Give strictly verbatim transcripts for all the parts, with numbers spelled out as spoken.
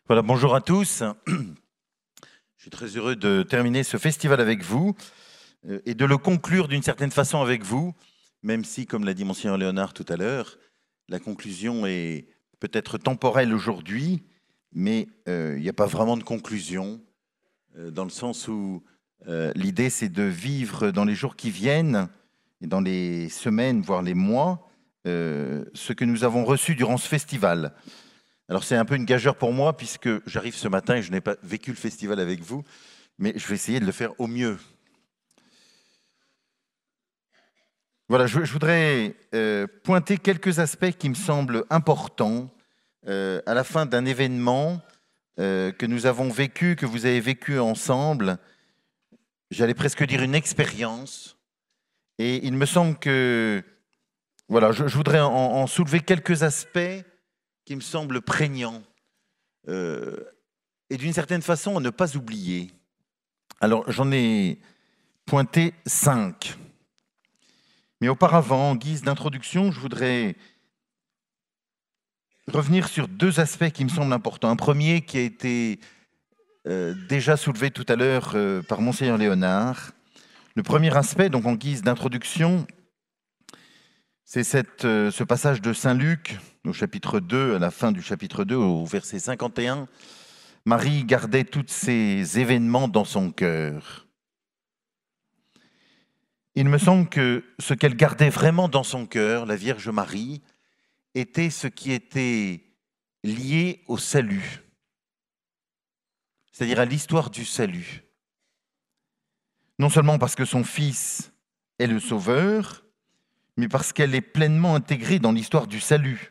Voilà, bonjour à tous. Je suis très heureux de terminer ce festival avec vous euh, et de le conclure d'une certaine façon avec vous, même si, comme l'a dit Monseigneur Léonard tout à l'heure, la conclusion est peut-être temporelle aujourd'hui, mais euh, il n'y a pas vraiment de conclusion, euh, dans le sens où euh, l'idée c'est de vivre dans les jours qui viennent et dans les semaines, voire les mois, euh, ce que nous avons reçu durant ce festival. Alors c'est un peu une gageure pour moi puisque j'arrive ce matin et je n'ai pas vécu le festival avec vous, mais je vais essayer de le faire au mieux. Voilà, je, je voudrais euh, pointer quelques aspects qui me semblent importants euh, à la fin d'un événement euh, que nous avons vécu, que vous avez vécu ensemble. J'allais presque dire une expérience. Et il me semble que, voilà, je, je voudrais en, en soulever quelques aspects qui me semblent prégnants. Euh, et d'une certaine façon à ne pas oublier. Alors j'en ai pointé cinq. Mais auparavant, en guise d'introduction, je voudrais revenir sur deux aspects qui me semblent importants. Un premier qui a été euh, déjà soulevé tout à l'heure euh, par Monseigneur Léonard. Le premier aspect, donc en guise d'introduction, c'est cette, euh, ce passage de Saint Luc, au chapitre deux, à la fin du chapitre deux, au verset cinquante et un. Marie gardait tous ces événements dans son cœur. Il me semble que ce qu'elle gardait vraiment dans son cœur, la Vierge Marie, était ce qui était lié au salut, c'est-à-dire à l'histoire du salut. Non seulement parce que son Fils est le Sauveur, mais parce qu'elle est pleinement intégrée dans l'histoire du salut,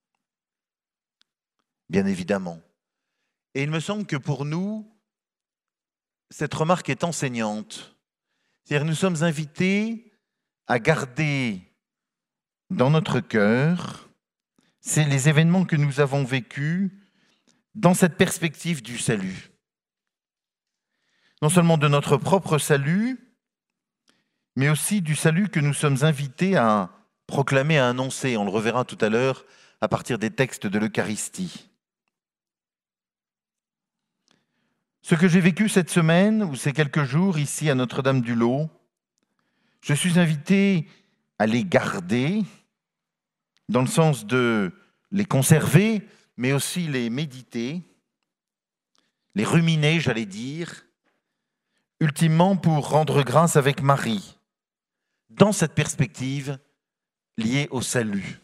bien évidemment. Et il me semble que pour nous, cette remarque est enseignante. C'est-à-dire que nous sommes invités à garder dans notre cœur c'est les événements que nous avons vécus dans cette perspective du salut. Non seulement de notre propre salut, mais aussi du salut que nous sommes invités à proclamer, à annoncer. On le reverra tout à l'heure à partir des textes de l'Eucharistie. Ce que j'ai vécu cette semaine, ou ces quelques jours, ici à Notre-Dame-du-Lot, je suis invité à les garder, dans le sens de les conserver, mais aussi les méditer, les ruminer, j'allais dire, ultimement pour rendre grâce avec Marie, dans cette perspective liée au salut.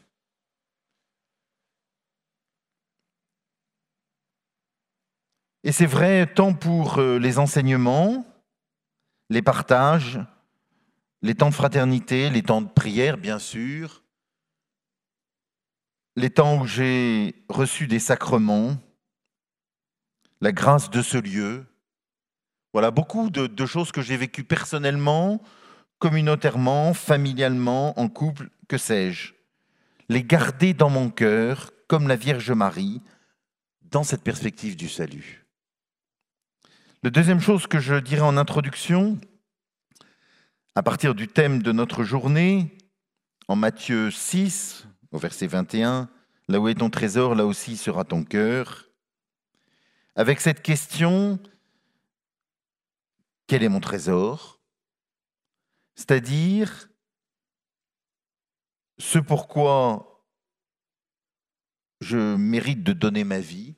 Et c'est vrai tant pour les enseignements, les partages, les temps de fraternité, les temps de prière, bien sûr, les temps où j'ai reçu des sacrements, la grâce de ce lieu. Voilà, beaucoup de, de choses que j'ai vécues personnellement, communautairement, familialement, en couple, que sais-je. Les garder dans mon cœur, comme la Vierge Marie, dans cette perspective du salut. La deuxième chose que je dirais en introduction, à partir du thème de notre journée, en Matthieu six, au verset vingt et un, « Là où est ton trésor, là aussi sera ton cœur », avec cette question, quel est mon trésor ? C'est-à-dire, ce pourquoi je mérite de donner ma vie,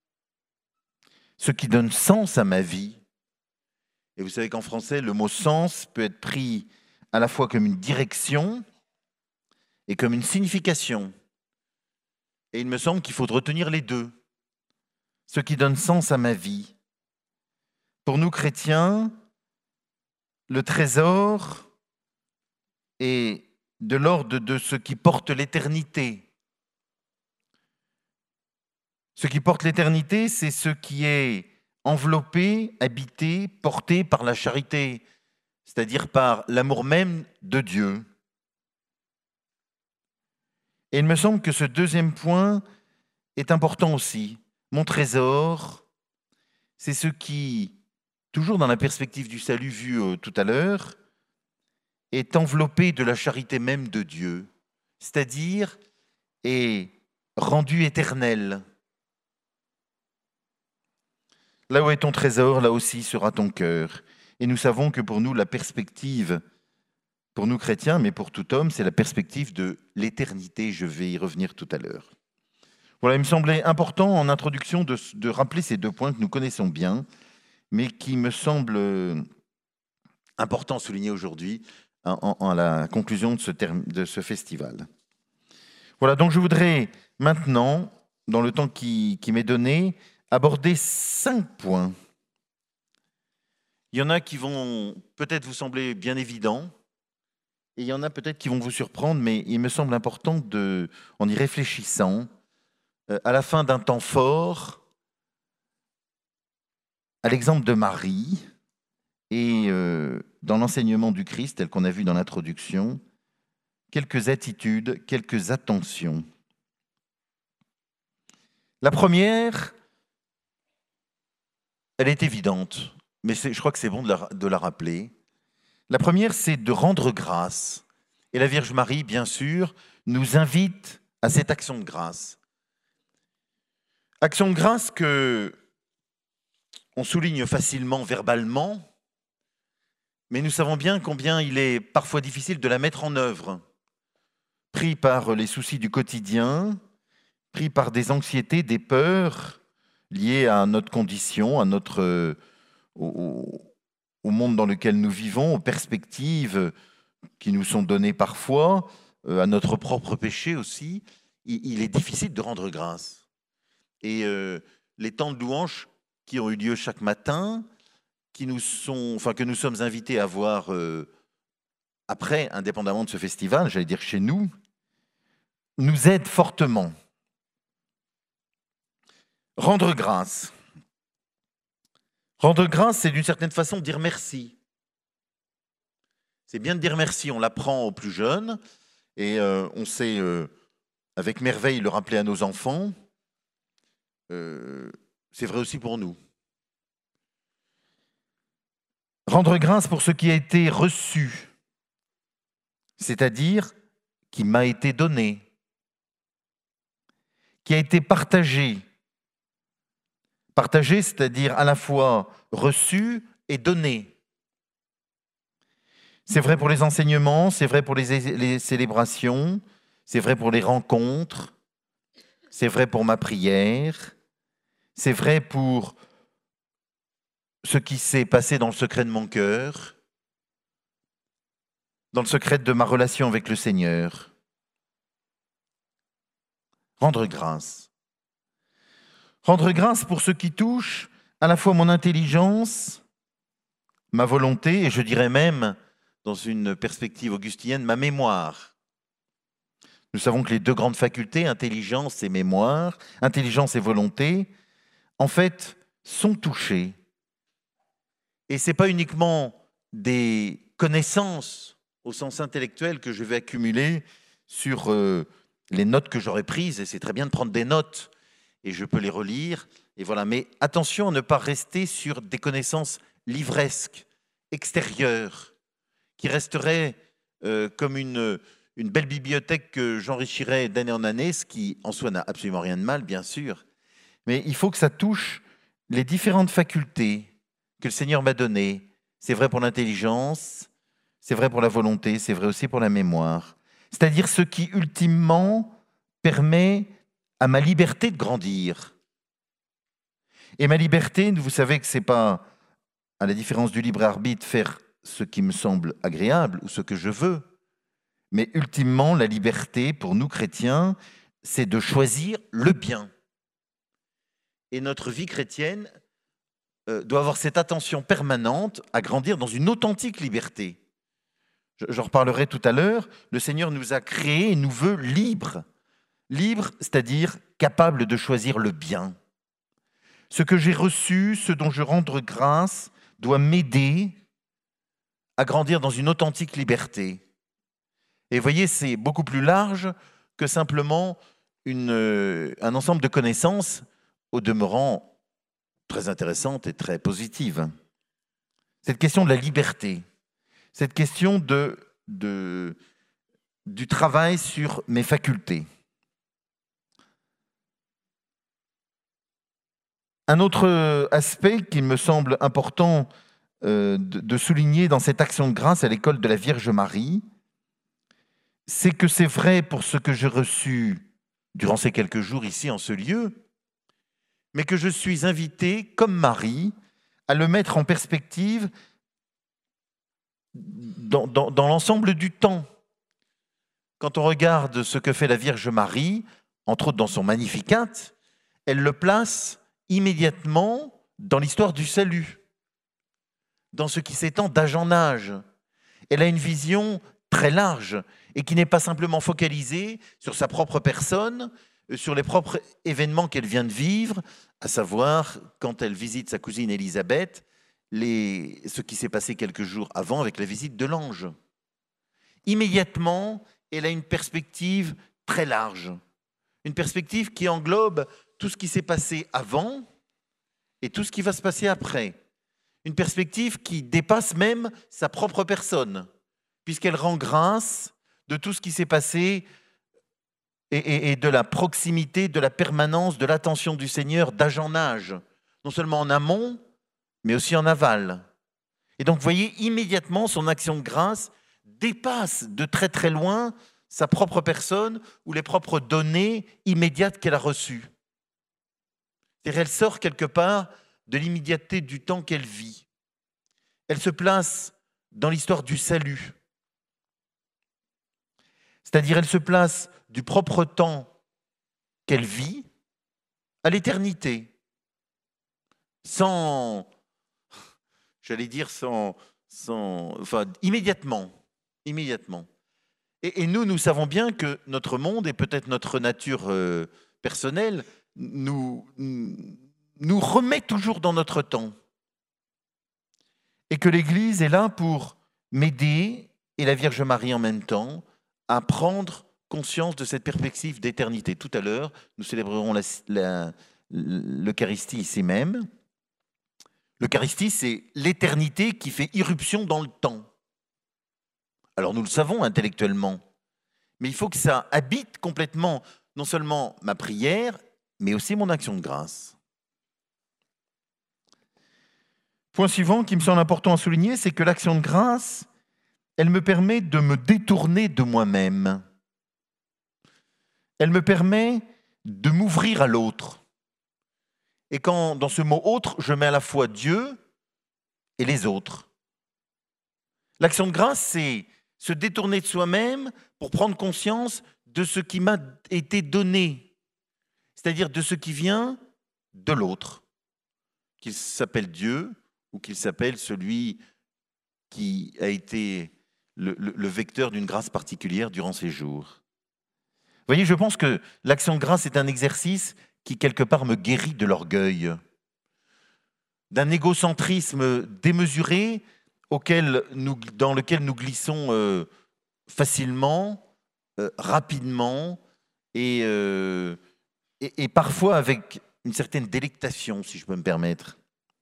ce qui donne sens à ma vie. Et vous savez qu'en français, le mot « sens » peut être pris à la fois comme une direction et comme une signification. Et il me semble qu'il faut retenir les deux. Ce qui donne sens à ma vie. Pour nous chrétiens, le trésor est de l'ordre de ce qui porte l'éternité. Ce qui porte l'éternité, c'est ce qui est enveloppé, habité, porté par la charité, c'est-à-dire par l'amour même de Dieu. Et il me semble que ce deuxième point est important aussi. Mon trésor, c'est ce qui, toujours dans la perspective du salut vu euh, tout à l'heure, est enveloppé de la charité même de Dieu, c'est-à-dire est rendu éternel. Là où est ton trésor, là aussi sera ton cœur. Et nous savons que pour nous, la perspective, pour nous chrétiens, mais pour tout homme, c'est la perspective de l'éternité. Je vais y revenir tout à l'heure. Voilà, il me semblait important en introduction de, de rappeler ces deux points que nous connaissons bien, mais qui me semblent importants à souligner aujourd'hui en, en, en la conclusion de ce, terme, de ce festival. Voilà, donc je voudrais maintenant, dans le temps qui, qui m'est donné, aborder cinq points. Il y en a qui vont peut-être vous sembler bien évidents, et il y en a peut-être qui vont vous surprendre, mais il me semble important, de, en y réfléchissant, euh, à la fin d'un temps fort, à l'exemple de Marie, et euh, dans l'enseignement du Christ, tel qu'on a vu dans l'introduction, quelques attitudes, quelques attentions. La première, elle est évidente, mais je crois que c'est bon de la, de la rappeler. La première, c'est de rendre grâce. Et la Vierge Marie, bien sûr, nous invite à cette action de grâce. Action de grâce que on souligne facilement verbalement, mais nous savons bien combien il est parfois difficile de la mettre en œuvre. Pris par les soucis du quotidien, pris par des anxiétés, des peurs liées à notre condition, à notre, euh, au, au monde dans lequel nous vivons, aux perspectives qui nous sont données parfois, euh, à notre propre péché aussi, il, il est difficile de rendre grâce. Et euh, les temps de louange qui ont eu lieu chaque matin, qui nous sont, enfin, que nous sommes invités à voir euh, après, indépendamment de ce festival, j'allais dire chez nous, nous aident fortement. Rendre grâce. Rendre grâce, c'est d'une certaine façon dire merci. C'est bien de dire merci, on l'apprend aux plus jeunes, et euh, on sait euh, avec merveille le rappeler à nos enfants. Euh, c'est vrai aussi pour nous. Rendre grâce pour ce qui a été reçu, c'est-à-dire qui m'a été donné, qui a été partagé. Partagé, c'est-à-dire à la fois reçu et donné. C'est vrai pour les enseignements, c'est vrai pour les, les célébrations, c'est vrai pour les rencontres, c'est vrai pour ma prière, c'est vrai pour ce qui s'est passé dans le secret de mon cœur, dans le secret de ma relation avec le Seigneur. Rendre grâce. Rendre grâce pour ce qui touche à la fois mon intelligence, ma volonté, et je dirais même, dans une perspective augustinienne, ma mémoire. Nous savons que les deux grandes facultés, intelligence et mémoire, intelligence et volonté, en fait, sont touchées. Et ce n'est pas uniquement des connaissances au sens intellectuel que je vais accumuler sur euh, les notes que j'aurais prises, et c'est très bien de prendre des notes, et je peux les relire, et voilà. Mais attention à ne pas rester sur des connaissances livresques, extérieures, qui resteraient euh, comme une, une belle bibliothèque que j'enrichirais d'année en année, ce qui en soi n'a absolument rien de mal, bien sûr. Mais il faut que ça touche les différentes facultés que le Seigneur m'a données. C'est vrai pour l'intelligence, c'est vrai pour la volonté, c'est vrai aussi pour la mémoire. C'est-à-dire ce qui, ultimement, permet à ma liberté de grandir. Et ma liberté, vous savez que ce n'est pas, à la différence du libre arbitre, faire ce qui me semble agréable ou ce que je veux. Mais ultimement, la liberté, pour nous chrétiens, c'est de choisir le bien. Et notre vie chrétienne euh, doit avoir cette attention permanente à grandir dans une authentique liberté. J'en reparlerai tout à l'heure. Le Seigneur nous a créés et nous veut libres. Libres, c'est-à-dire capables de choisir le bien. Ce que j'ai reçu, ce dont je rends grâce, doit m'aider à grandir dans une authentique liberté. Et vous voyez, c'est beaucoup plus large que simplement une, euh, un ensemble de connaissances, au demeurant très intéressantes et très positives. Cette question de la liberté, cette question de, de, du travail sur mes facultés. Un autre aspect qui me semble important euh, de, de souligner dans cette action de grâce à l'école de la Vierge Marie, c'est que c'est vrai pour ce que j'ai reçu durant ces quelques jours ici en ce lieu, mais que je suis invité, comme Marie, à le mettre en perspective dans, dans, dans l'ensemble du temps. Quand on regarde ce que fait la Vierge Marie, entre autres dans son Magnificat, elle le place immédiatement dans l'histoire du salut, dans ce qui s'étend d'âge en âge. Elle a une vision très large et qui n'est pas simplement focalisée sur sa propre personne, sur les propres événements qu'elle vient de vivre, à savoir quand elle visite sa cousine Élisabeth, les, ce qui s'est passé quelques jours avant avec la visite de l'ange. Immédiatement, elle a une perspective très large, une perspective qui englobe tout ce qui s'est passé avant et tout ce qui va se passer après. Une perspective qui dépasse même sa propre personne, puisqu'elle rend grâce de tout ce qui s'est passé et, et, et de la proximité, de la permanence, de l'attention du Seigneur d'âge en âge, non seulement en amont, mais aussi en aval. Et donc, vous voyez, immédiatement, son action de grâce dépasse de très très loin sa propre personne ou les propres données immédiates qu'elle a reçues. C'est-à-dire, elle sort quelque part de l'immédiateté du temps qu'elle vit. Elle se place dans l'histoire du salut. C'est-à-dire, elle se place du propre temps qu'elle vit à l'éternité, sans, j'allais dire, sans, sans, enfin, immédiatement, immédiatement. Et, et nous, nous savons bien que notre monde, et peut-être notre nature euh, personnelle, nous, nous remet toujours dans notre temps. Et que l'Église est là pour m'aider, et la Vierge Marie en même temps, à prendre conscience de cette perspective d'éternité. Tout à l'heure, nous célébrerons la, la, l'Eucharistie ici même. L'Eucharistie, c'est l'éternité qui fait irruption dans le temps. Alors nous le savons intellectuellement, mais il faut que ça habite complètement non seulement ma prière, mais aussi mon action de grâce. Point suivant qui me semble important à souligner, c'est que l'action de grâce, elle me permet de me détourner de moi-même. Elle me permet de m'ouvrir à l'autre. Et quand, dans ce mot « autre », je mets à la fois Dieu et les autres. L'action de grâce, c'est se détourner de soi-même pour prendre conscience de ce qui m'a été donné, c'est-à-dire de ce qui vient de l'autre, qu'il s'appelle Dieu ou qu'il s'appelle celui qui a été le, le, le vecteur d'une grâce particulière durant ces jours. Vous voyez, je pense que l'action de grâce est un exercice qui, quelque part, me guérit de l'orgueil, d'un égocentrisme démesuré auquel nous, dans lequel nous glissons euh, facilement, euh, rapidement et, euh, et, et parfois avec une certaine délectation, si je peux me permettre.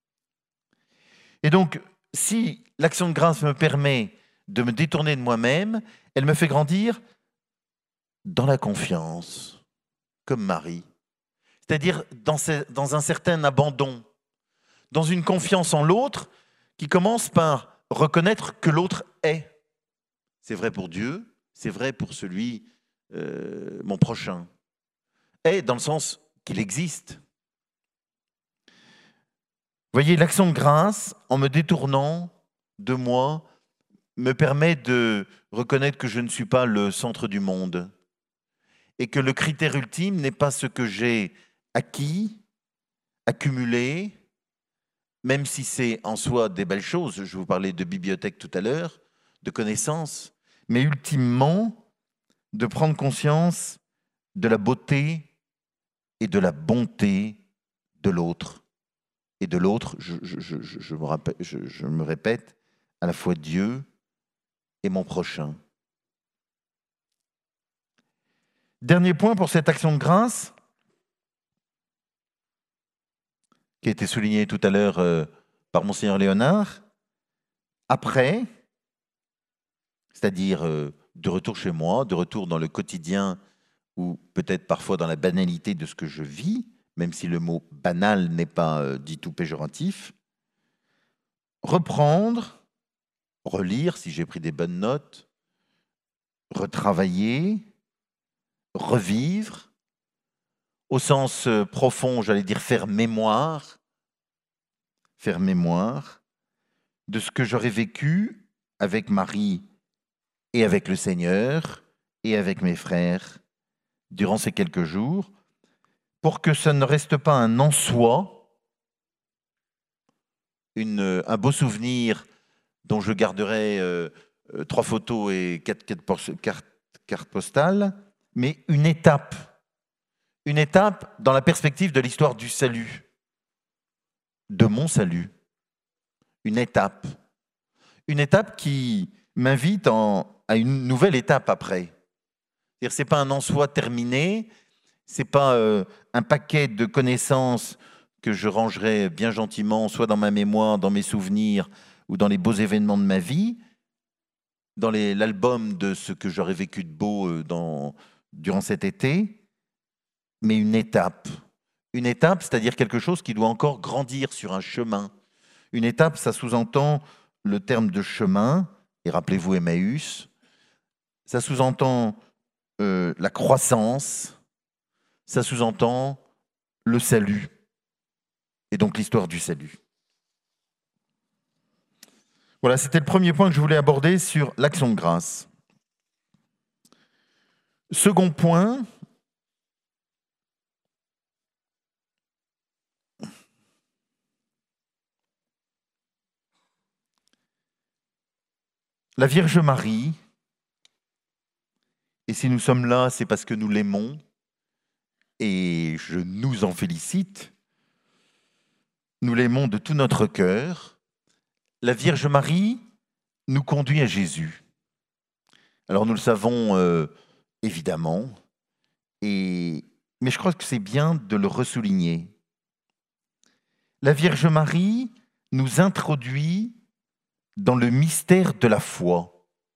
Et donc, si l'action de grâce me permet de me détourner de moi-même, elle me fait grandir dans la confiance, comme Marie. C'est-à-dire dans, ce, dans un certain abandon, dans une confiance en l'autre qui commence par reconnaître que l'autre est. C'est vrai pour Dieu, c'est vrai pour celui, euh, mon prochain. Est dans le sens qu'il existe. Vous voyez, l'action de grâce, en me détournant de moi, me permet de reconnaître que je ne suis pas le centre du monde et que le critère ultime n'est pas ce que j'ai acquis, accumulé, même si c'est en soi des belles choses. Je vous parlais de bibliothèque tout à l'heure, de connaissances, mais ultimement, de prendre conscience de la beauté et de la bonté de l'autre. Et de l'autre, je, je, je, je, me rappelle, je, je me répète, à la fois Dieu et mon prochain. Dernier point pour cette action de grâce, qui a été souligné tout à l'heure euh, par Monseigneur Léonard. Après, c'est-à-dire euh, de retour chez moi, de retour dans le quotidien ou peut-être parfois dans la banalité de ce que je vis, même si le mot banal n'est pas euh, dit tout péjoratif. Reprendre, relire si j'ai pris des bonnes notes, retravailler, revivre, au sens euh, profond, j'allais dire faire mémoire, faire mémoire de ce que j'aurais vécu avec Marie et avec le Seigneur et avec mes frères durant ces quelques jours, pour que ça ne reste pas un en soi, une, un beau souvenir dont je garderai euh, euh, trois photos et quatre, quatre, quatre cartes postales, mais une étape, une étape dans la perspective de l'histoire du salut, de mon salut, une étape, une étape qui m'invite en, à une nouvelle étape après. C'est-à-dire, c'est pas un en soi terminé, c'est pas euh, un paquet de connaissances que je rangerai bien gentiment, soit dans ma mémoire, dans mes souvenirs, ou dans les beaux événements de ma vie, dans les, l'album de ce que j'aurais vécu de beau euh, dans, durant cet été, mais une étape. Une étape, c'est-à-dire quelque chose qui doit encore grandir sur un chemin. Une étape, ça sous-entend le terme de chemin, et rappelez-vous Emmaüs, ça sous-entend euh, la croissance, ça sous-entend le salut, et donc l'histoire du salut. Voilà, c'était le premier point que je voulais aborder sur l'action de grâce. Second point, la Vierge Marie, et si nous sommes là, c'est parce que nous l'aimons, et je nous en félicite, nous l'aimons de tout notre cœur. La Vierge Marie nous conduit à Jésus. Alors nous le savons euh, évidemment, et, mais je crois que c'est bien de le ressouligner. La Vierge Marie nous introduit dans le mystère de la foi.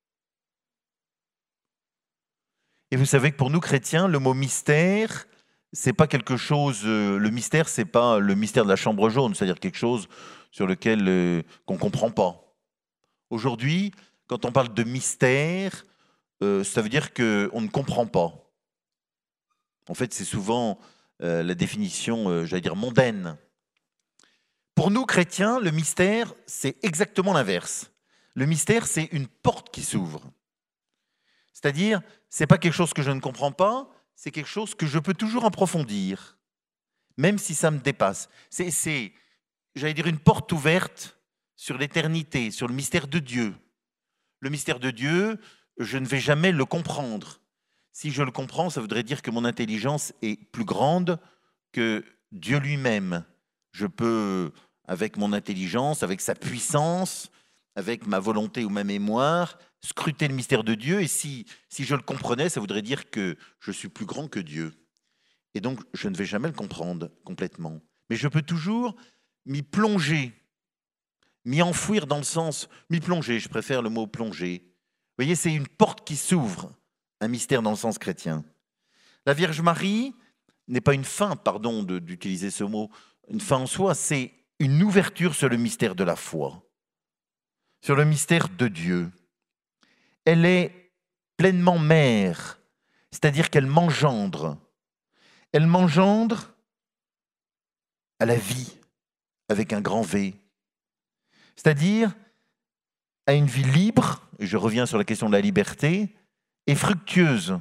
Et vous savez que pour nous chrétiens, le mot mystère, c'est pas quelque chose. Euh, le mystère, c'est pas le mystère de la chambre jaune, c'est-à-dire quelque chose sur lequel euh, qu'on comprend pas. Aujourd'hui, quand on parle de mystère, euh, ça veut dire qu'on ne comprend pas. En fait, c'est souvent euh, la définition, euh, j'allais dire, mondaine. Pour nous, chrétiens, le mystère, c'est exactement l'inverse. Le mystère, c'est une porte qui s'ouvre. C'est-à-dire, ce n'est pas quelque chose que je ne comprends pas, c'est quelque chose que je peux toujours approfondir, même si ça me dépasse. C'est, c'est j'allais dire, une porte ouverte sur l'éternité, sur le mystère de Dieu. Le mystère de Dieu, je ne vais jamais le comprendre. Si je le comprends, ça voudrait dire que mon intelligence est plus grande que Dieu lui-même. Je peux, avec mon intelligence, avec sa puissance, avec ma volonté ou ma mémoire, scruter le mystère de Dieu. Et si, si je le comprenais, ça voudrait dire que je suis plus grand que Dieu. Et donc, je ne vais jamais le comprendre complètement. Mais je peux toujours m'y plonger, m'y enfouir dans le sens, m'y plonger, je préfère le mot plonger. Vous voyez, c'est une porte qui s'ouvre, un mystère dans le sens chrétien. La Vierge Marie n'est pas une fin, pardon de, d'utiliser ce mot, une fin en soi, c'est une ouverture sur le mystère de la foi, sur le mystère de Dieu. Elle est pleinement mère, c'est-à-dire qu'elle m'engendre. Elle m'engendre à la vie, avec un grand V. C'est-à-dire à une vie libre, et je reviens sur la question de la liberté, et fructueuse.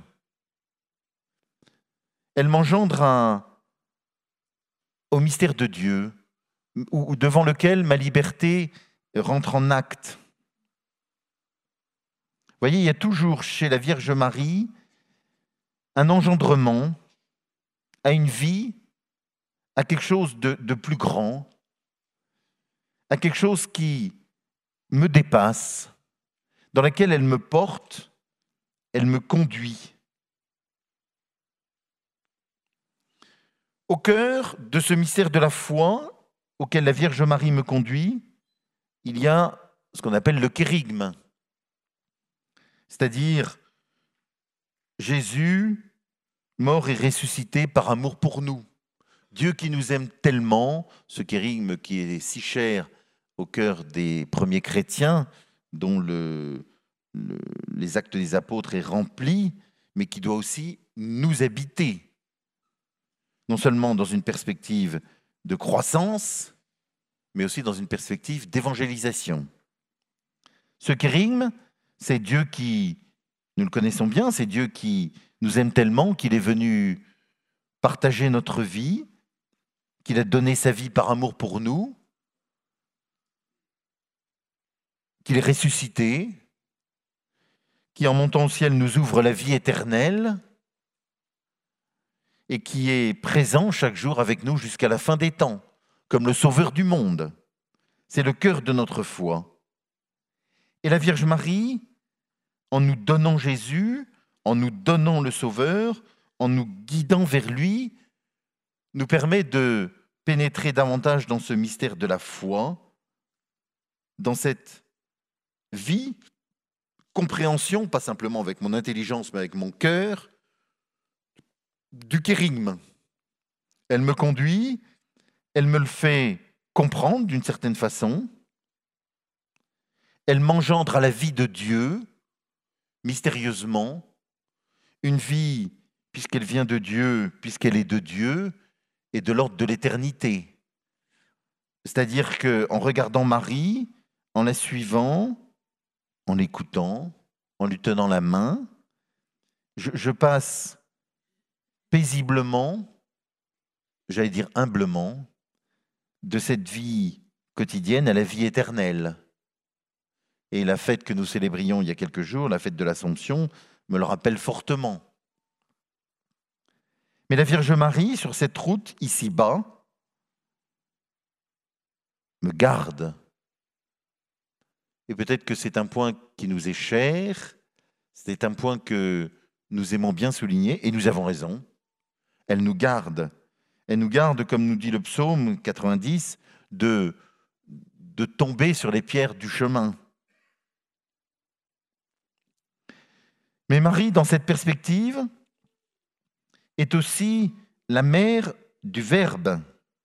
Elle m'engendre à, au mystère de Dieu, où, devant lequel ma liberté rentre en acte. Vous voyez, il y a toujours chez la Vierge Marie un engendrement à une vie, à quelque chose de, de plus grand, à quelque chose qui me dépasse, dans laquelle elle me porte, elle me conduit. Au cœur de ce mystère de la foi auquel la Vierge Marie me conduit, il y a ce qu'on appelle le kérygme, c'est-à-dire Jésus, mort et ressuscité par amour pour nous, Dieu qui nous aime tellement, ce kérigme qui est si cher au cœur des premiers chrétiens, dont le, le, les actes des apôtres est rempli, mais qui doit aussi nous habiter, non seulement dans une perspective de croissance, mais aussi dans une perspective d'évangélisation. Ce kérigme, c'est Dieu qui, nous le connaissons bien, c'est Dieu qui nous aime tellement qu'il est venu partager notre vie, qu'il a donné sa vie par amour pour nous, qu'il est ressuscité, qui en montant au ciel nous ouvre la vie éternelle et qui est présent chaque jour avec nous jusqu'à la fin des temps, comme le Sauveur du monde. C'est le cœur de notre foi. Et la Vierge Marie, en nous donnant Jésus, en nous donnant le Sauveur, en nous guidant vers lui, nous permet de pénétrer davantage dans ce mystère de la foi, dans cette vie, compréhension, pas simplement avec mon intelligence, mais avec mon cœur, du kérigme. Elle me conduit, elle me le fait comprendre d'une certaine façon, elle m'engendre à la vie de Dieu, mystérieusement, une vie, puisqu'elle vient de Dieu, puisqu'elle est de Dieu, et de l'ordre de l'éternité. C'est-à-dire qu'en regardant Marie, en la suivant, en l'écoutant, en lui tenant la main, je, je passe paisiblement, j'allais dire humblement, de cette vie quotidienne à la vie éternelle. Et la fête que nous célébrions il y a quelques jours, la fête de l'Assomption, me le rappelle fortement. Mais la Vierge Marie, sur cette route ici-bas, me garde. Et peut-être que c'est un point qui nous est cher, c'est un point que nous aimons bien souligner, et nous avons raison. Elle nous garde. Elle nous garde, comme nous dit le psaume quatre-vingt-dix, de, de tomber sur les pierres du chemin. Mais Marie, dans cette perspective, est aussi la mère du Verbe,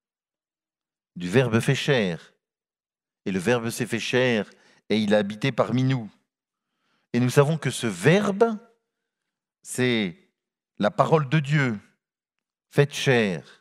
du Verbe fait chair. Et le Verbe s'est fait chair et il a habité parmi nous. Et nous savons que ce Verbe, c'est la parole de Dieu, faite chair.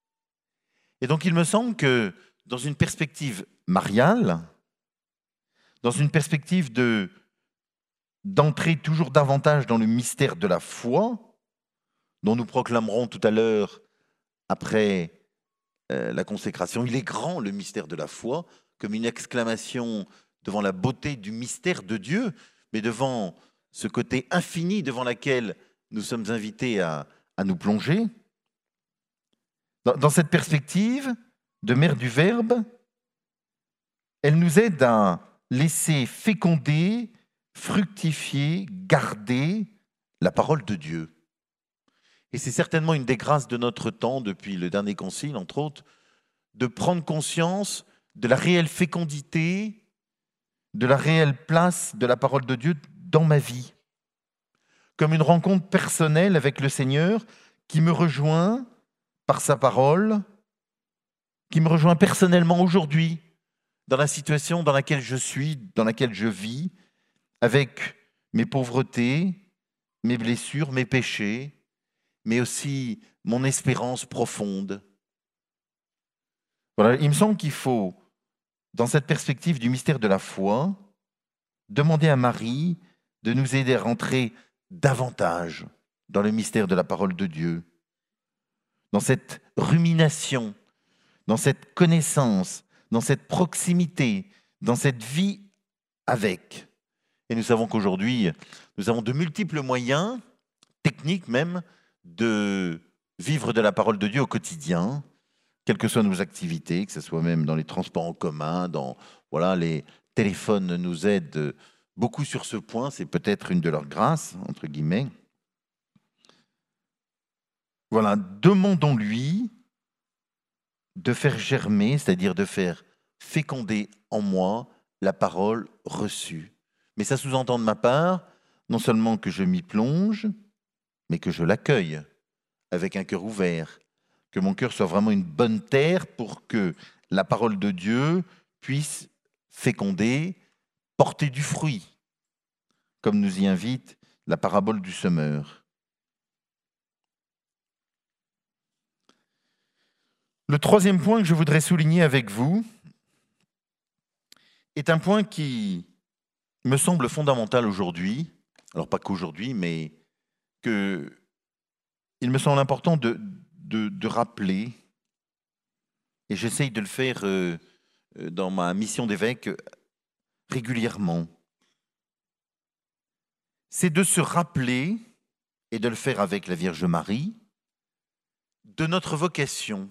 Et donc il me semble que dans une perspective mariale, dans une perspective de, d'entrer toujours davantage dans le mystère de la foi, dont nous proclamerons tout à l'heure après euh, la consécration, il est grand le mystère de la foi, comme une exclamation devant la beauté du mystère de Dieu, mais devant ce côté infini devant lequel nous sommes invités à, à nous plonger. Dans, dans cette perspective de mère du Verbe, elle nous aide à laisser féconder, fructifier, garder la parole de Dieu. Et c'est certainement une des grâces de notre temps, depuis le dernier concile, entre autres, de prendre conscience de la réelle fécondité, de la réelle place de la parole de Dieu dans ma vie, comme une rencontre personnelle avec le Seigneur qui me rejoint par sa parole, qui me rejoint personnellement aujourd'hui, dans la situation dans laquelle je suis, dans laquelle je vis, avec mes pauvretés, mes blessures, mes péchés, mais aussi mon espérance profonde. Voilà, il me semble qu'il faut, dans cette perspective du mystère de la foi, demander à Marie de nous aider à rentrer davantage dans le mystère de la parole de Dieu, dans cette rumination, dans cette connaissance, dans cette proximité, dans cette vie avec. Et nous savons qu'aujourd'hui, nous avons de multiples moyens, techniques même, de vivre de la parole de Dieu au quotidien, quelles que soient nos activités, que ce soit même dans les transports en commun, dans voilà, les téléphones nous aident beaucoup sur ce point, c'est peut-être une de leurs grâces, entre guillemets. Voilà, demandons-lui de faire germer, c'est-à-dire de faire féconder en moi la parole reçue. Mais ça sous-entend de ma part, non seulement que je m'y plonge, mais que je l'accueille avec un cœur ouvert, que mon cœur soit vraiment une bonne terre pour que la parole de Dieu puisse féconder, porter du fruit, comme nous y invite la parabole du semeur. Le troisième point que je voudrais souligner avec vous est un point qui me semble fondamental aujourd'hui, alors pas qu'aujourd'hui, mais que il me semble important de, de, de rappeler, et j'essaye de le faire euh, dans ma mission d'évêque régulièrement, c'est de se rappeler, et de le faire avec la Vierge Marie, de notre vocation,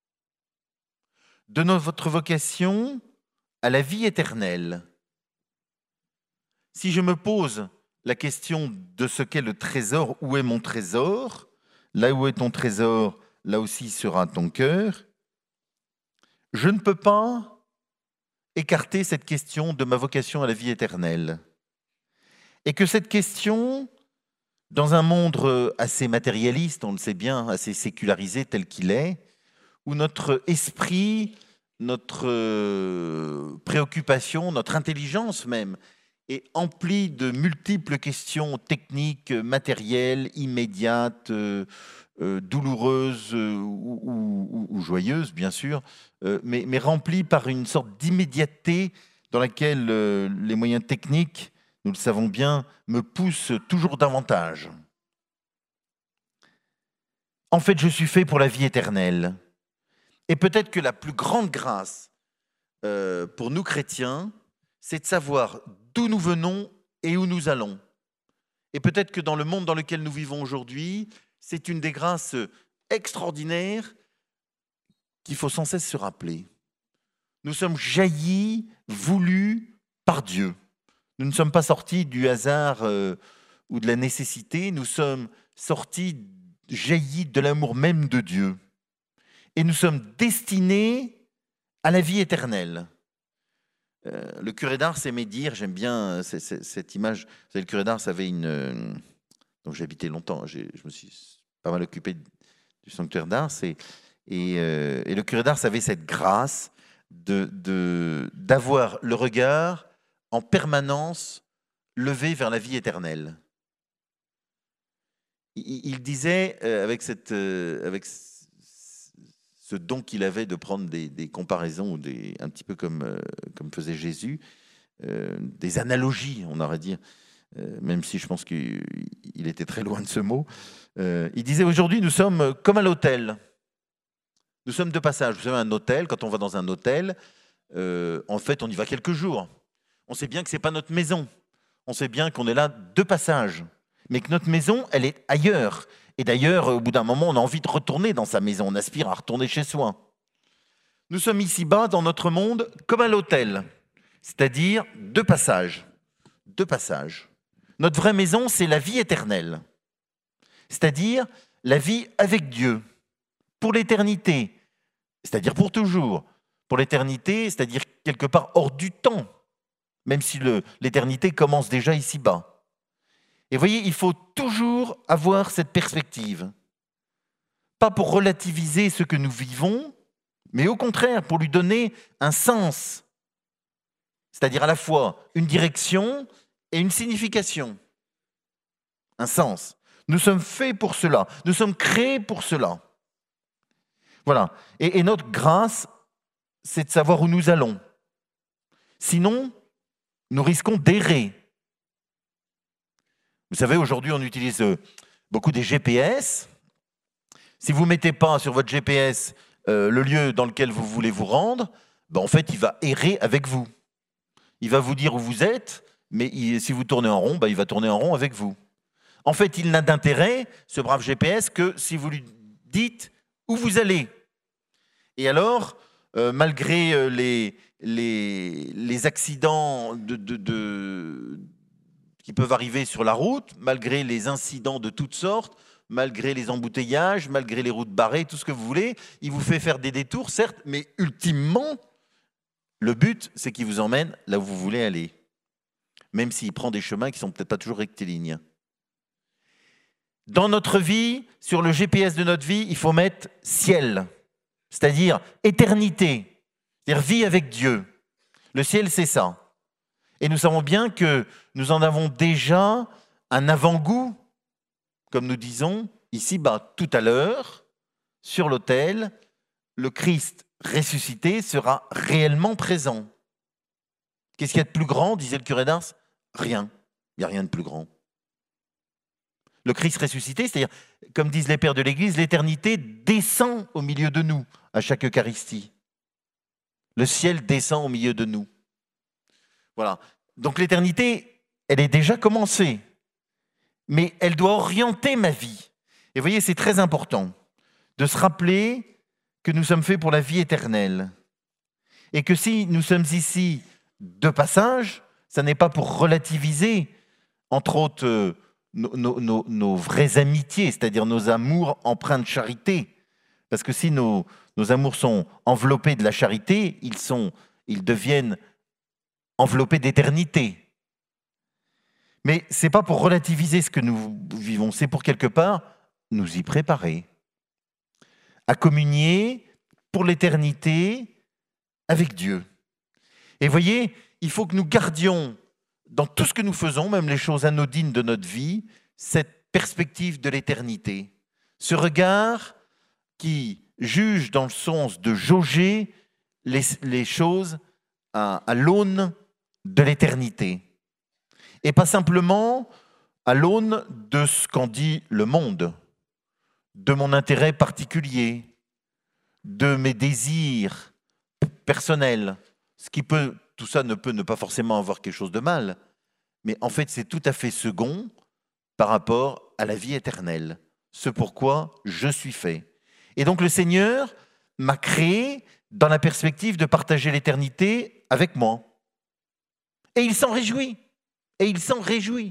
de notre vocation à la vie éternelle. Si je me pose la question de ce qu'est le trésor, où est mon trésor? Là où est ton trésor, là aussi sera ton cœur. Je ne peux pas écarter cette question de ma vocation à la vie éternelle. Et que cette question, dans un monde assez matérialiste, on le sait bien, assez sécularisé tel qu'il est, où notre esprit, notre préoccupation, notre intelligence même, est emplie de multiples questions techniques, matérielles, immédiates, euh, euh, douloureuses euh, ou, ou, ou joyeuses, bien sûr, euh, mais, mais remplies par une sorte d'immédiateté dans laquelle euh, les moyens techniques, nous le savons bien, me poussent toujours davantage. En fait, je suis fait pour la vie éternelle. Et peut-être que la plus grande grâce euh, pour nous chrétiens, c'est de savoir d'où nous venons et où nous allons. Et peut-être que dans le monde dans lequel nous vivons aujourd'hui, c'est une des grâces extraordinaires qu'il faut sans cesse se rappeler. Nous sommes jaillis, voulus par Dieu. Nous ne sommes pas sortis du hasard euh, ou de la nécessité, nous sommes sortis, jaillis de l'amour même de Dieu. Et nous sommes destinés à la vie éternelle. Euh, le curé d'Ars aimait dire, j'aime bien c- c- cette image, vous savez, le curé d'Ars avait une... Euh, donc j'ai habité longtemps, j'ai, je me suis pas mal occupé du sanctuaire d'Ars, et, et, euh, et le curé d'Ars avait cette grâce de, de, d'avoir le regard en permanence levé vers la vie éternelle. Il, il disait, euh, avec, cette, euh, avec ce don qu'il avait de prendre des, des comparaisons, ou des, un petit peu comme, euh, comme faisait Jésus, euh, des analogies, on aurait dit, euh, même si je pense qu'il était très loin de ce mot. Euh, il disait, aujourd'hui, nous sommes comme à l'hôtel. Nous sommes de passage. Vous savez, un hôtel, quand on va dans un hôtel, euh, en fait, on y va quelques jours. On sait bien que ce n'est pas notre maison. On sait bien qu'on est là de passage. Mais que notre maison, elle est ailleurs. Et d'ailleurs, au bout d'un moment, on a envie de retourner dans sa maison. On aspire à retourner chez soi. Nous sommes ici-bas, dans notre monde, comme à l'hôtel. C'est-à-dire de passage. De passage. Notre vraie maison, c'est la vie éternelle. C'est-à-dire la vie avec Dieu. Pour l'éternité. C'est-à-dire pour toujours. Pour l'éternité, c'est-à-dire quelque part hors du temps. Même si le, l'éternité commence déjà ici-bas. Et vous voyez, il faut toujours avoir cette perspective. Pas pour relativiser ce que nous vivons, mais au contraire, pour lui donner un sens. C'est-à-dire à la fois une direction et une signification. Un sens. Nous sommes faits pour cela. Nous sommes créés pour cela. Voilà. Et, et notre grâce, c'est de savoir où nous allons. Sinon, nous risquons d'errer. Vous savez, aujourd'hui, on utilise beaucoup des G P S. Si vous ne mettez pas sur votre G P S euh, le lieu dans lequel vous voulez vous rendre, ben en fait, il va errer avec vous. Il va vous dire où vous êtes, mais il, si vous tournez en rond, ben il va tourner en rond avec vous. En fait, il n'a d'intérêt, ce brave G P S, que si vous lui dites où vous allez. Et alors, euh, malgré les, les, les accidents de, de, de, qui peuvent arriver sur la route, malgré les incidents de toutes sortes, malgré les embouteillages, malgré les routes barrées, tout ce que vous voulez, il vous fait faire des détours, certes, mais ultimement, le but, c'est qu'il vous emmène là où vous voulez aller, même s'il prend des chemins qui ne sont peut-être pas toujours rectilignes. Dans notre vie, sur le G P S de notre vie, il faut mettre ciel, c'est-à-dire éternité, c'est-à-dire vie avec Dieu. Le ciel, c'est ça. Et nous savons bien que nous en avons déjà un avant-goût, comme nous disons ici, bah, tout à l'heure, sur l'autel, le Christ ressuscité sera réellement présent. Qu'est-ce qu'il y a de plus grand, disait le curé d'Ars? Rien. Il n'y a rien de plus grand. Le Christ ressuscité, c'est-à-dire, comme disent les pères de l'Église, l'éternité descend au milieu de nous à chaque Eucharistie. Le ciel descend au milieu de nous. Voilà. Donc l'éternité, elle est déjà commencée, mais elle doit orienter ma vie. Et vous voyez, c'est très important de se rappeler que nous sommes faits pour la vie éternelle. Et que si nous sommes ici de passage, ça n'est pas pour relativiser, entre autres, euh, nos, nos, nos, nos vraies amitiés, c'est-à-dire nos amours empreints de charité. Parce que si nos, nos amours sont enveloppés de la charité, ils, sont, ils deviennent enveloppés d'éternité. Mais ce n'est pas pour relativiser ce que nous vivons, c'est pour quelque part nous y préparer à communier pour l'éternité avec Dieu. Et voyez, il faut que nous gardions dans tout ce que nous faisons, même les choses anodines de notre vie, cette perspective de l'éternité. Ce regard qui juge dans le sens de jauger les, les choses à, à l'aune de l'éternité. Et pas simplement à l'aune de ce qu'en dit le monde, de mon intérêt particulier, de mes désirs personnels. Ce qui peut, tout ça ne peut ne pas forcément avoir quelque chose de mal, mais en fait c'est tout à fait second par rapport à la vie éternelle, ce pourquoi je suis fait. Et donc le Seigneur m'a créé dans la perspective de partager l'éternité avec moi. Et il s'en réjouit. Et il s'en réjouit.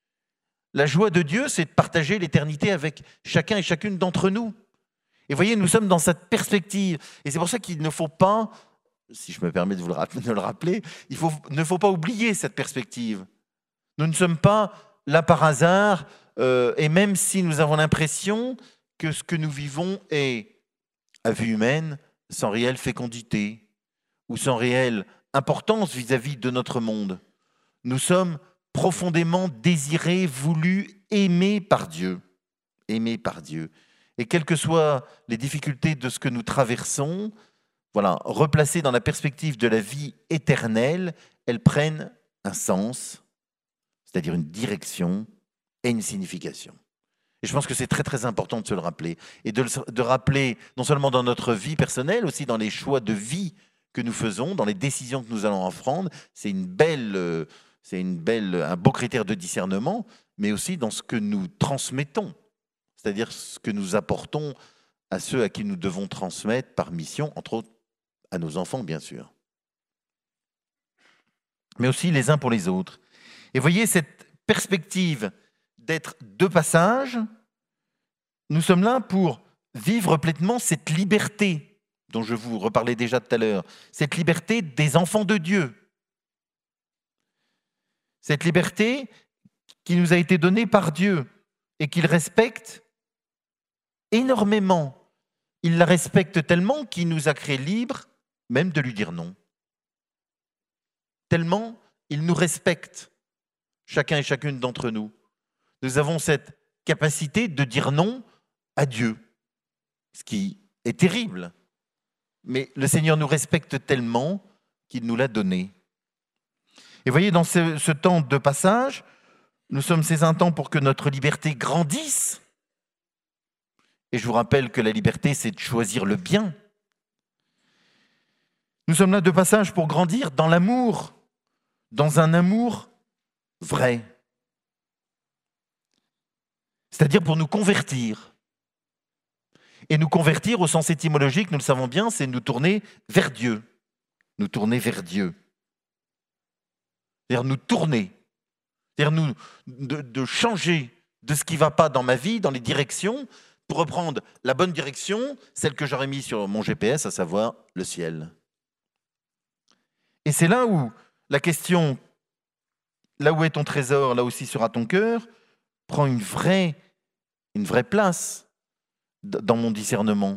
La joie de Dieu, c'est de partager l'éternité avec chacun et chacune d'entre nous. Et vous voyez, nous sommes dans cette perspective. Et c'est pour ça qu'il ne faut pas, si je me permets de vous le rappeler, de le rappeler, il faut, ne faut pas oublier cette perspective. Nous ne sommes pas là par hasard, euh, et même si nous avons l'impression que ce que nous vivons est, à vue humaine, sans réelle fécondité ou sans réelle importance vis-à-vis de notre monde. Nous sommes profondément désirés, voulus, aimés par Dieu. Aimés par Dieu. Et quelles que soient les difficultés de ce que nous traversons, voilà, replacées dans la perspective de la vie éternelle, elles prennent un sens, c'est-à-dire une direction et une signification. Et je pense que c'est très très important de se le rappeler. Et de le de rappeler non seulement dans notre vie personnelle, aussi dans les choix de vie que nous faisons, dans les décisions que nous allons en prendre. C'est une belle... Euh, C'est une belle, un beau critère de discernement, mais aussi dans ce que nous transmettons, c'est-à-dire ce que nous apportons à ceux à qui nous devons transmettre par mission, entre autres à nos enfants, bien sûr, mais aussi les uns pour les autres. Et voyez, cette perspective d'être de passage, nous sommes là pour vivre pleinement cette liberté dont je vous reparlais déjà tout à l'heure, cette liberté des enfants de Dieu. Cette liberté qui nous a été donnée par Dieu et qu'il respecte énormément. Il la respecte tellement qu'il nous a créés libres, même de lui dire non. Tellement il nous respecte, chacun et chacune d'entre nous. Nous avons cette capacité de dire non à Dieu, ce qui est terrible. Mais le Seigneur nous respecte tellement qu'il nous l'a donné. Et voyez, dans ce, ce temps de passage, nous sommes ces un temps pour que notre liberté grandisse. Et je vous rappelle que la liberté, c'est de choisir le bien. Nous sommes là de passage pour grandir dans l'amour, dans un amour vrai. C'est-à-dire pour nous convertir. Et nous convertir au sens étymologique, nous le savons bien, c'est nous tourner vers Dieu. Nous tourner vers Dieu. C'est-à-dire nous tourner, c'est-à-dire nous, de, de changer de ce qui ne va pas dans ma vie, dans les directions, pour reprendre la bonne direction, celle que j'aurais mise sur mon G P S, à savoir le ciel. Et c'est là où la question, là où est ton trésor, là aussi sera ton cœur, prend une vraie une vraie place dans mon discernement.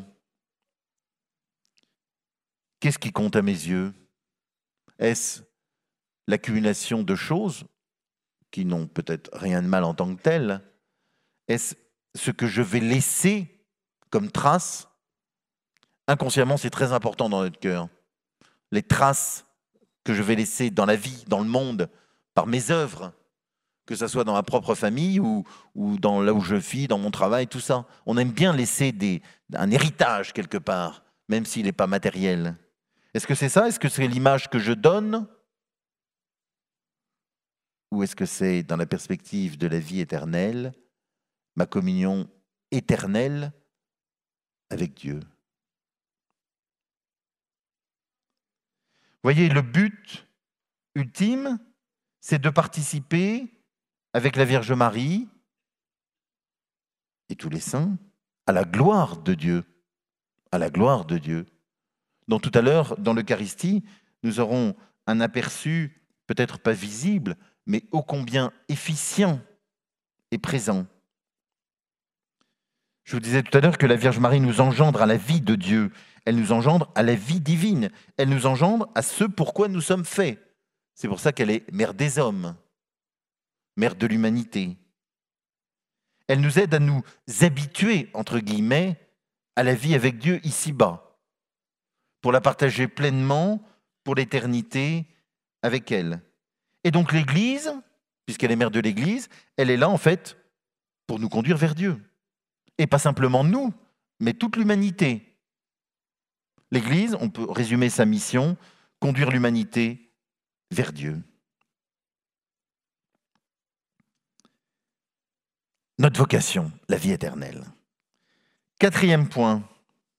Qu'est-ce qui compte à mes yeux? Est-ce l'accumulation de choses qui n'ont peut-être rien de mal en tant que telles? Est-ce ce que je vais laisser comme trace? Inconsciemment, c'est très important dans notre cœur. Les traces que je vais laisser dans la vie, dans le monde, par mes œuvres, que ce soit dans ma propre famille ou, ou dans là où je vis, dans mon travail, tout ça. On aime bien laisser des, un héritage quelque part, même s'il n'est pas matériel. Est-ce que c'est ça? Est-ce que c'est l'image que je donne? Ou est-ce que c'est dans la perspective de la vie éternelle, ma communion éternelle avec Dieu? Voyez, le but ultime, c'est de participer avec la Vierge Marie et tous les saints à la gloire de Dieu, à la gloire de Dieu. Donc tout à l'heure, dans l'Eucharistie, nous aurons un aperçu, peut-être pas visible, mais ô combien efficient et présent. Je vous disais tout à l'heure que la Vierge Marie nous engendre à la vie de Dieu. Elle nous engendre à la vie divine. Elle nous engendre à ce pourquoi nous sommes faits. C'est pour ça qu'elle est mère des hommes, mère de l'humanité. Elle nous aide à nous habituer, entre guillemets, à la vie avec Dieu ici-bas, pour la partager pleinement pour l'éternité avec elle. Et donc l'Église, puisqu'elle est mère de l'Église, elle est là en fait pour nous conduire vers Dieu. Et pas simplement nous, mais toute l'humanité. L'Église, on peut résumer sa mission, conduire l'humanité vers Dieu. Notre vocation, la vie éternelle. Quatrième point.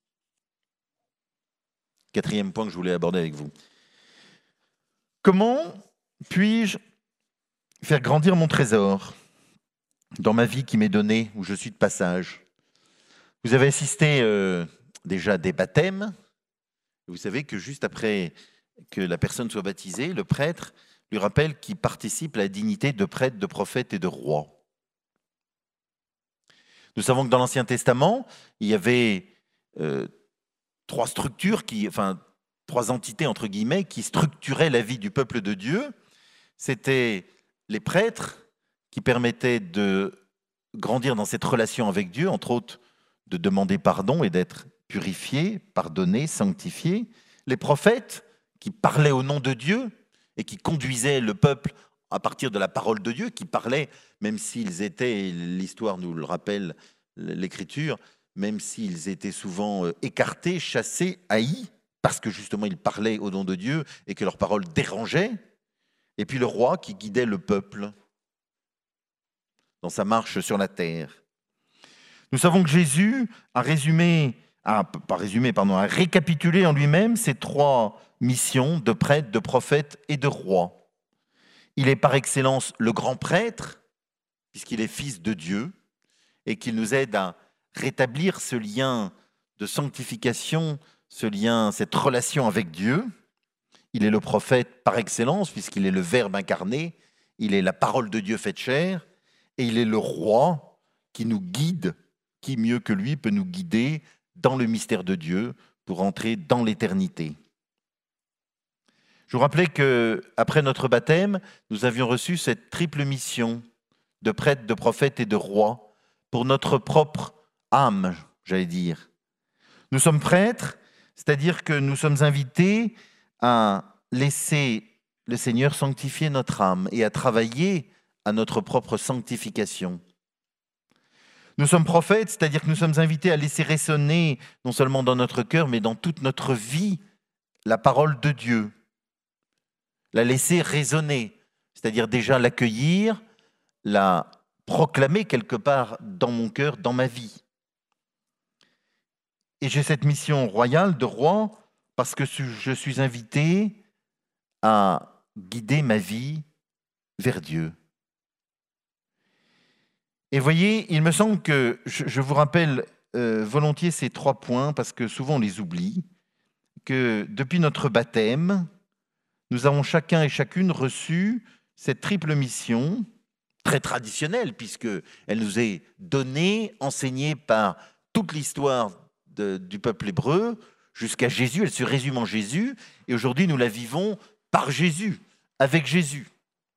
Quatrième point que je voulais aborder avec vous. Comment puis-je faire grandir mon trésor dans ma vie qui m'est donnée, où je suis de passage? Vous avez assisté euh, déjà à des baptêmes. Vous savez que juste après que la personne soit baptisée, le prêtre lui rappelle qu'il participe à la dignité de prêtre, de prophète et de roi. Nous savons que dans l'Ancien Testament, il y avait euh, trois structures, qui, enfin trois entités entre guillemets, qui structuraient la vie du peuple de Dieu. C'était les prêtres qui permettaient de grandir dans cette relation avec Dieu, entre autres de demander pardon et d'être purifiés, pardonnés, sanctifiés. Les prophètes qui parlaient au nom de Dieu et qui conduisaient le peuple à partir de la parole de Dieu, qui parlaient, même s'ils étaient, l'histoire nous le rappelle, l'Écriture, même s'ils étaient souvent écartés, chassés, haïs, parce que justement ils parlaient au nom de Dieu et que leur parole dérangeait. Et puis le roi qui guidait le peuple dans sa marche sur la terre. Nous savons que Jésus a résumé, a, pas résumé, pardon, a récapitulé en lui-même ces trois missions de prêtre, de prophète et de roi. Il est par excellence le grand prêtre, puisqu'il est fils de Dieu, et qu'il nous aide à rétablir ce lien de sanctification, ce lien, cette relation avec Dieu. Il est le prophète par excellence, puisqu'il est le Verbe incarné, il est la parole de Dieu faite chair, et il est le roi qui nous guide. Qui mieux que lui peut nous guider dans le mystère de Dieu pour entrer dans l'éternité? Je vous rappelais qu'après notre baptême, nous avions reçu cette triple mission de prêtre, de prophète et de roi pour notre propre âme, j'allais dire. Nous sommes prêtres, c'est-à-dire que nous sommes invités à laisser le Seigneur sanctifier notre âme et à travailler à notre propre sanctification. Nous sommes prophètes, c'est-à-dire que nous sommes invités à laisser résonner, non seulement dans notre cœur, mais dans toute notre vie, la parole de Dieu. La laisser résonner, c'est-à-dire déjà l'accueillir, la proclamer quelque part dans mon cœur, dans ma vie. Et j'ai cette mission royale de roi parce que je suis invité à guider ma vie vers Dieu. Et voyez, il me semble que je, je vous rappelle euh, volontiers ces trois points parce que souvent on les oublie, que depuis notre baptême, nous avons chacun et chacune reçu cette triple mission, très traditionnelle, puisqu'elle nous est donnée, enseignée par toute l'histoire du peuple hébreu, jusqu'à Jésus. Elle se résume en Jésus, et aujourd'hui nous la vivons par Jésus, avec Jésus.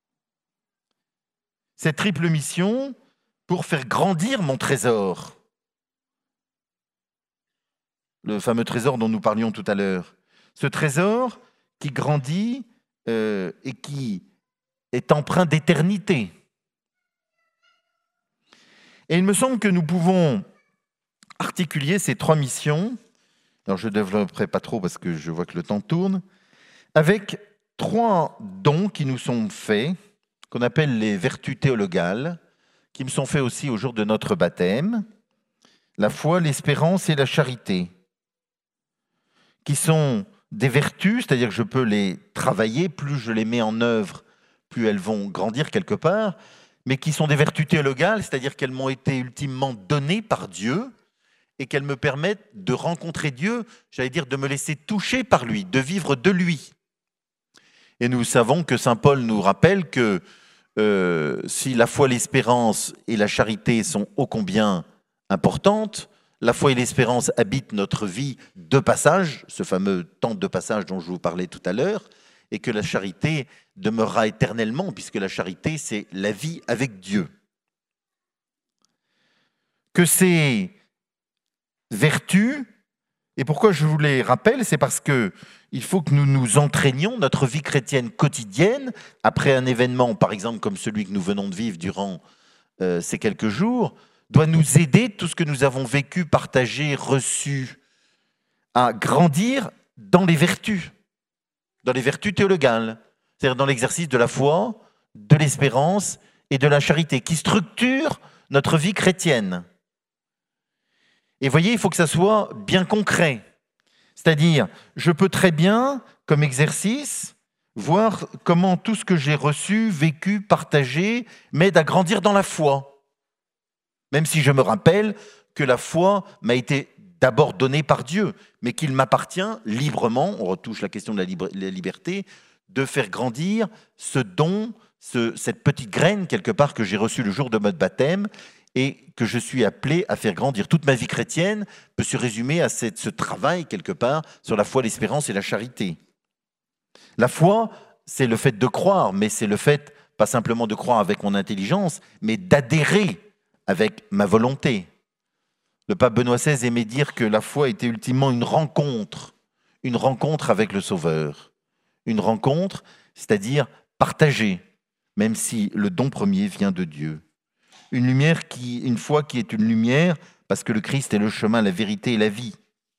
Cette triple mission pour faire grandir mon trésor, le fameux trésor dont nous parlions tout à l'heure, ce trésor qui grandit euh, et qui est empreint d'éternité. Et il me semble que nous pouvons articuler ces trois missions, alors je ne développerai pas trop parce que je vois que le temps tourne, avec trois dons qui nous sont faits, qu'on appelle les vertus théologales, qui me sont faits aussi au jour de notre baptême, la foi, l'espérance et la charité, qui sont des vertus, c'est-à-dire que je peux les travailler, plus je les mets en œuvre, plus elles vont grandir quelque part, mais qui sont des vertus théologales, c'est-à-dire qu'elles m'ont été ultimement données par Dieu et qu'elles me permettent de rencontrer Dieu, j'allais dire de me laisser toucher par lui, de vivre de lui. Et nous savons que saint Paul nous rappelle que euh, si la foi, l'espérance et la charité sont ô combien importantes, la foi et l'espérance habitent notre vie de passage, ce fameux temps de passage dont je vous parlais tout à l'heure, et que la charité demeurera éternellement, puisque la charité, c'est la vie avec Dieu. Que ces vertus, et pourquoi je vous les rappelle, c'est parce qu'il faut que nous nous entraînions, notre vie chrétienne quotidienne, après un événement, par exemple, comme celui que nous venons de vivre durant euh, ces quelques jours, doit nous aider, tout ce que nous avons vécu, partagé, reçu, à grandir dans les vertus, dans les vertus théologales, c'est-à-dire dans l'exercice de la foi, de l'espérance et de la charité, qui structurent notre vie chrétienne. Et voyez, il faut que ça soit bien concret. C'est-à-dire, je peux très bien, comme exercice, voir comment tout ce que j'ai reçu, vécu, partagé, m'aide à grandir dans la foi. Même si je me rappelle que la foi m'a été d'abord donnée par Dieu, mais qu'il m'appartient librement, on retouche la question de la, libre, la liberté, de faire grandir ce don, ce, cette petite graine, quelque part, que j'ai reçue le jour de notre baptême, et que je suis appelé à faire grandir. Toute ma vie chrétienne peut se résumer à cette, ce travail, quelque part, sur la foi, l'espérance et la charité. La foi, c'est le fait de croire, mais c'est le fait, pas simplement de croire avec mon intelligence, mais d'adhérer avec ma volonté. Le pape Benoît seize aimait dire que la foi était ultimement une rencontre, une rencontre avec le Sauveur. Une rencontre, c'est-à-dire partagée, même si le don premier vient de Dieu. Une lumière qui, une foi qui est une lumière, parce que le Christ est le chemin, la vérité et la vie.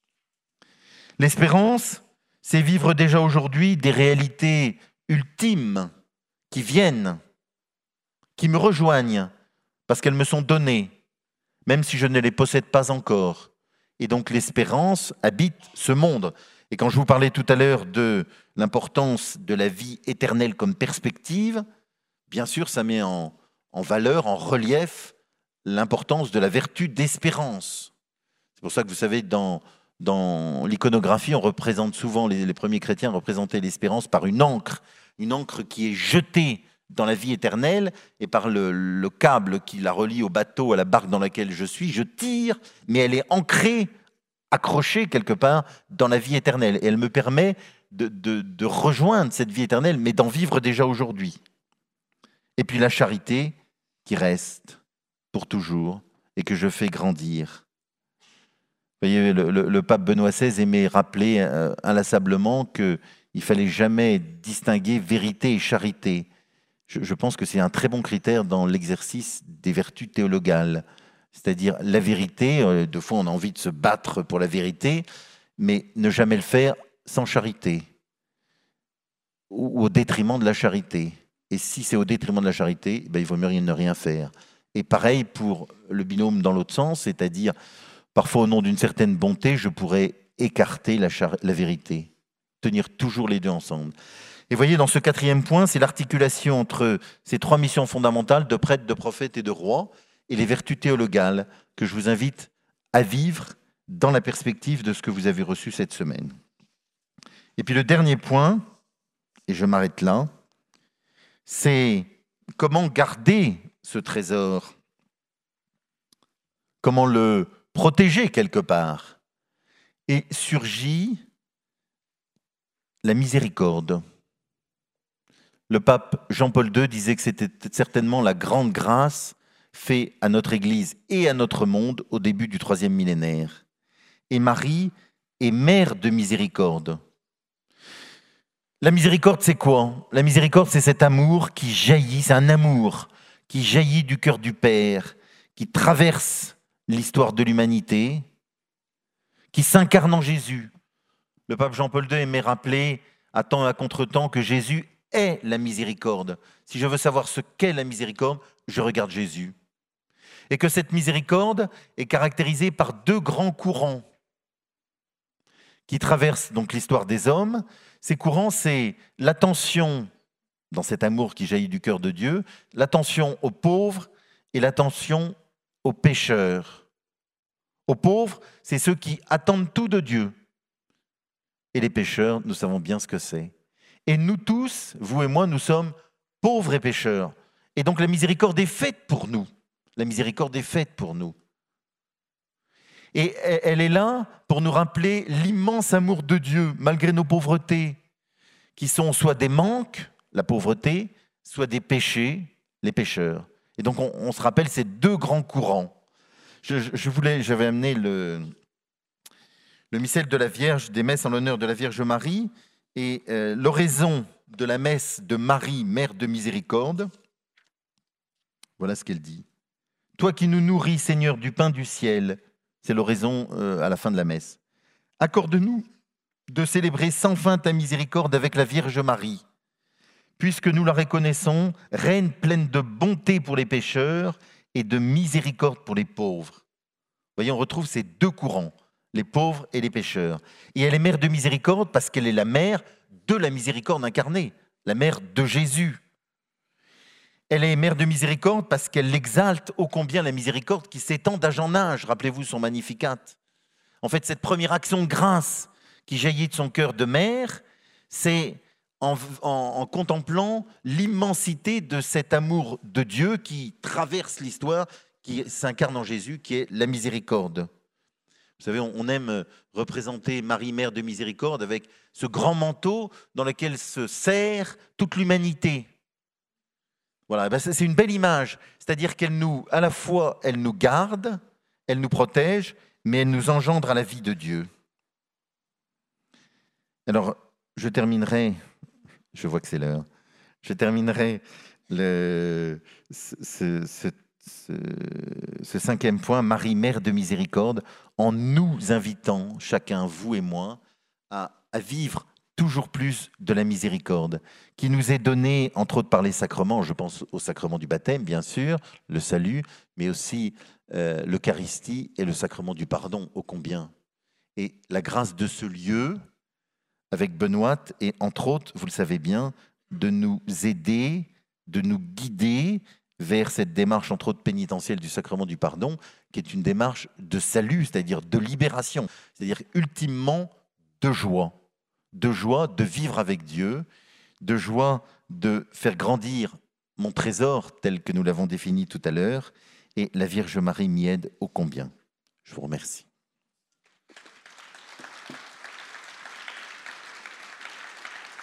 L'espérance, c'est vivre déjà aujourd'hui des réalités ultimes qui viennent, qui me rejoignent, parce qu'elles me sont données, même si je ne les possède pas encore. Et donc l'espérance habite ce monde. Et quand je vous parlais tout à l'heure de l'importance de la vie éternelle comme perspective, bien sûr, ça met en, en valeur, en relief, l'importance de la vertu d'espérance. C'est pour ça que vous savez, dans, dans l'iconographie, on représente souvent, les, les premiers chrétiens représentaient l'espérance par une ancre, une ancre qui est jetée dans la vie éternelle, et par le, le câble qui la relie au bateau, à la barque dans laquelle je suis, je tire, mais elle est ancrée, accrochée quelque part dans la vie éternelle. Et elle me permet de, de, de rejoindre cette vie éternelle, mais d'en vivre déjà aujourd'hui. Et puis la charité qui reste pour toujours et que je fais grandir. Vous voyez, le, le, le pape Benoît seize aimait rappeler euh, inlassablement qu'il ne fallait jamais distinguer vérité et charité. Je pense que c'est un très bon critère dans l'exercice des vertus théologales. C'est-à-dire la vérité, de fois on a envie de se battre pour la vérité, mais ne jamais le faire sans charité ou au détriment de la charité. Et si c'est au détriment de la charité, ben, il vaut mieux ne rien faire. Et pareil pour le binôme dans l'autre sens, c'est-à-dire parfois au nom d'une certaine bonté, je pourrais écarter la, char- la vérité, tenir toujours les deux ensemble. Et voyez, dans ce quatrième point, c'est l'articulation entre ces trois missions fondamentales de prêtre, de prophète et de roi, et les vertus théologales que je vous invite à vivre dans la perspective de ce que vous avez reçu cette semaine. Et puis le dernier point, et je m'arrête là, c'est comment garder ce trésor? Comment le protéger quelque part? Et surgit la miséricorde. Le pape Jean-Paul deux disait que c'était certainement la grande grâce faite à notre Église et à notre monde au début du troisième millénaire. Et Marie est mère de miséricorde. La miséricorde, c'est quoi? La miséricorde, c'est cet amour qui jaillit, c'est un amour qui jaillit du cœur du Père, qui traverse l'histoire de l'humanité, qui s'incarne en Jésus. Le pape Jean-Paul deux aimait rappeler à temps et à contre-temps que Jésus est la miséricorde. Si je veux savoir ce qu'est la miséricorde, je regarde Jésus. Et que cette miséricorde est caractérisée par deux grands courants qui traversent donc l'histoire des hommes. Ces courants, c'est l'attention, dans cet amour qui jaillit du cœur de Dieu, l'attention aux pauvres et l'attention aux pécheurs. Aux pauvres, c'est ceux qui attendent tout de Dieu. Et les pécheurs, nous savons bien ce que c'est. Et nous tous, vous et moi, nous sommes pauvres et pécheurs. Et donc la miséricorde est faite pour nous. La miséricorde est faite pour nous. Et elle est là pour nous rappeler l'immense amour de Dieu, malgré nos pauvretés, qui sont soit des manques, la pauvreté, soit des péchés, les pécheurs. Et donc on, on se rappelle ces deux grands courants. Je, je voulais, j'avais amené le, le missel de la Vierge, des messes en l'honneur de la Vierge Marie, et euh, l'oraison de la messe de Marie, Mère de Miséricorde. Voilà ce qu'elle dit. « Toi qui nous nourris, Seigneur, du pain du ciel », c'est l'oraison euh, à la fin de la messe, « accorde-nous de célébrer sans fin ta miséricorde avec la Vierge Marie, puisque nous la reconnaissons, reine pleine de bonté pour les pécheurs et de miséricorde pour les pauvres. » Vous voyez, on retrouve ces deux courants, les pauvres et les pécheurs. Et elle est mère de miséricorde parce qu'elle est la mère de la miséricorde incarnée, la mère de Jésus. Elle est mère de miséricorde parce qu'elle exalte ô combien la miséricorde qui s'étend d'âge en âge. Rappelez-vous son Magnificat. En fait, cette première action de grâce qui jaillit de son cœur de mère, c'est en, en, en contemplant l'immensité de cet amour de Dieu qui traverse l'histoire, qui s'incarne en Jésus, qui est la miséricorde. Vous savez, on aime représenter Marie, Mère de Miséricorde, avec ce grand manteau dans lequel se serre toute l'humanité. Voilà, ben c'est une belle image, c'est-à-dire qu'elle nous, à la fois, elle nous garde, elle nous protège, mais elle nous engendre à la vie de Dieu. Alors, je terminerai, je vois que c'est l'heure, je terminerai le, ce, ce, ce Ce, ce cinquième point, Marie, Mère de Miséricorde, en nous invitant, chacun, vous et moi, à, à vivre toujours plus de la miséricorde, qui nous est donnée, entre autres par les sacrements, je pense au sacrement du baptême, bien sûr, le salut, mais aussi euh, l'Eucharistie et le sacrement du pardon, ô combien. Et la grâce de ce lieu, avec Benoît, et entre autres, vous le savez bien, de nous aider, de nous guider vers cette démarche, entre autres pénitentielle du sacrement du pardon, qui est une démarche de salut, c'est-à-dire de libération, c'est-à-dire ultimement de joie, de joie de vivre avec Dieu, de joie de faire grandir mon trésor tel que nous l'avons défini tout à l'heure, et la Vierge Marie m'y aide ô combien. Je vous remercie.